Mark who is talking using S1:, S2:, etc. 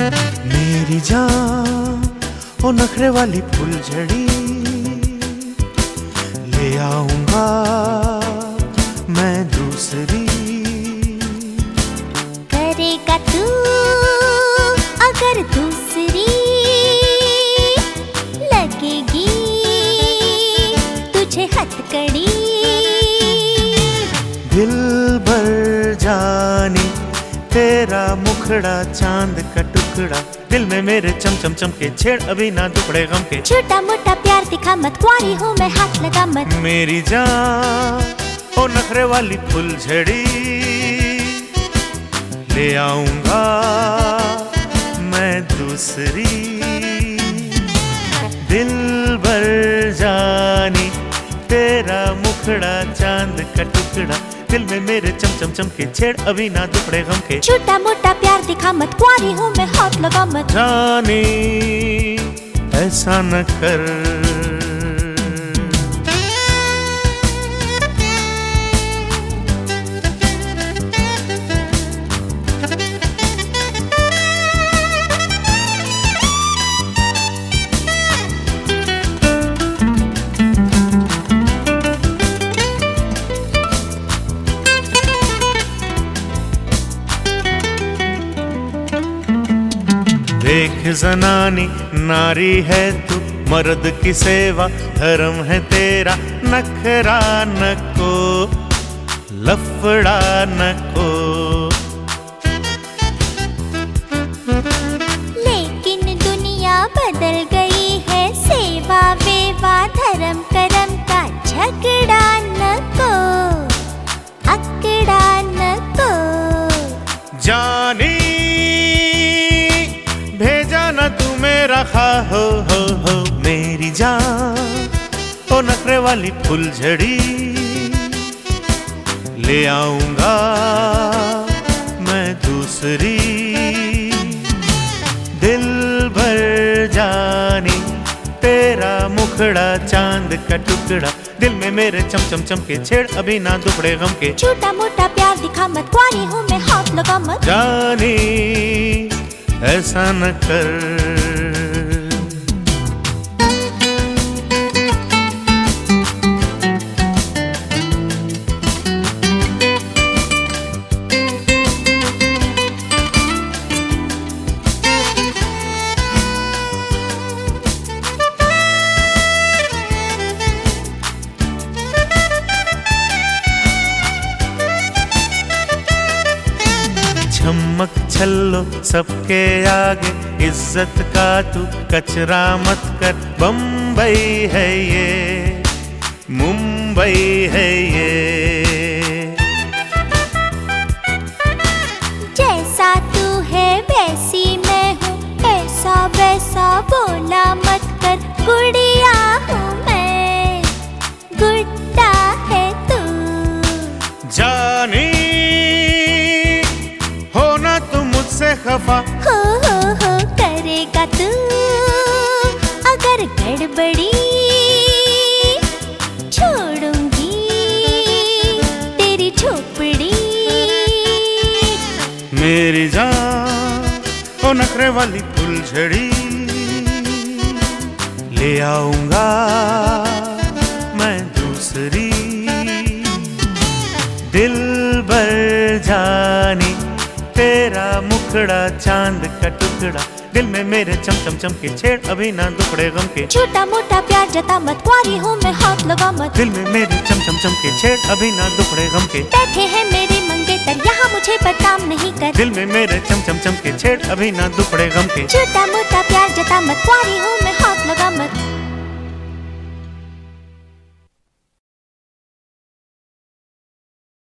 S1: मेरी जान ओ नखरे वाली फुलझड़ी, ले आऊंगा मैं दूसरी।
S2: करेगा तू अगर दूसरी लगेगी तुझे हथकड़ी।
S1: दिल भर जानी तेरा मुखड़ा चांद का टुकड़ा, दिल में मेरे चम चम चम के छेड़ अभी ना दुखड़े गम के।
S2: छोटा मोटा प्यार दिखा मत, कुंवारी हूँ मैं हाथ लगा मत।
S1: मेरी जान ओ नखरे वाली फुलझड़ी, ले आऊंगा मैं दूसरी। दिल भर जानी तेरा मुखड़ा चांद का टुकड़ा, दिल में मेरे चम चम चम के छेड़ अभी ना दुखड़े गम के।
S2: छोटा मोटा प्यार दिखा मत, कुंवारी हूँ मैं हाथ लगा मत।
S1: जानी ऐसा न कर, देख जनानी नारी है तू, मर्द की सेवा धर्म है तेरा। नखरा नको लफड़ा नको,
S2: लेकिन दुनिया बदल गई है। सेवा वेवा धर्म करम का झगड़ा नको, अकड़ा नको।
S1: जानी भेजा न तू मेरा खा हो। मेरी जान ओ नखरे वाली फुलझड़ी, ले आऊंगा मैं दूसरी। दिल भर जानी तेरा मुखड़ा चांद का टुकड़ा, दिल में मेरे चम चम चम के छेड़ अभी ना दुखड़े गम के।
S2: छोटा मोटा प्यार दिखा मत, कुंवारी हूँ मैं हाथ लगा मत।
S1: जानी ऐसा न कर, चमक छल्लो सबके आगे, इज्जत का तू कचरा मत कर। बम्बई है ये, मुंबई है ये।
S2: जैसा तू है वैसी मैं हूँ, ऐसा वैसा बोला मत कर। गुड़िया हूँ मैं, गुड्डा है तू।
S1: जानी होना तू मुझसे खफा,
S2: हो करेगा तू अगर गड़बड़ी। छोड़ूंगी तेरी झोपड़ी।
S1: मेरी जान ओ नखरे वाली फुलझड़ी, ले आऊंगा मैं दूसरी। दिल भर जानी तेरा मुखड़ा चांद का टुकड़ा, दिल में मेरे चम चम चम के छेड़ अभी ना दुखड़े गम के।
S2: छोटा मोटा प्यार जता मत, कुंवारी हूँ मैं हाथ लगा मत।
S1: दिल में मेरे चम चम चम के छेड़ अभी ना दुखड़े गम के।
S2: बैठे हैं मेरे मंगेतर यहाँ मुझे बदनाम नहीं कर।
S1: दिल में मेरे चम चम चम के छेड़ अभी ना दुखड़े गम के।
S2: छोटा मोटा प्यार जता मत, कुंवारी हूँ मैं हाथ लगा मत।